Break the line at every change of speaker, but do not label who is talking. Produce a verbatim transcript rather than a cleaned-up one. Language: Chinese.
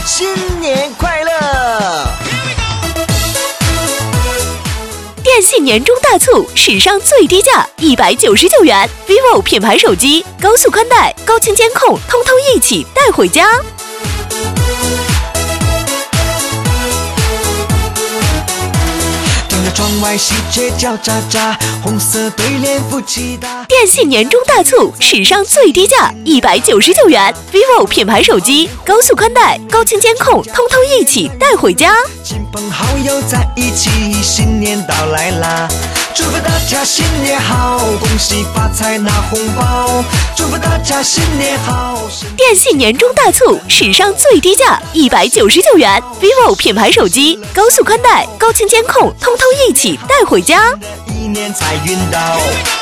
新年快乐！
电信年终大促，史上最低价一百九十九元 ，vivo 品牌手机，高速宽带、高清监控，通通一起带回家。
窗外喜鹊叫喳喳，红色对联夫妻搭。
电信年终大促，史上最低价一百九十九元 ，vivo 品牌手机，高速宽带、高清监控，通通一起带回家。
亲朋好友在一起，新年到来啦！祝福大家新年好，恭喜发财拿红包！祝福大家新年好。
电信年终大促，史上最低价一百九十九元 ，vivo 品牌手机，高速宽带、高清监控，通通一起带回家。
一年财运到。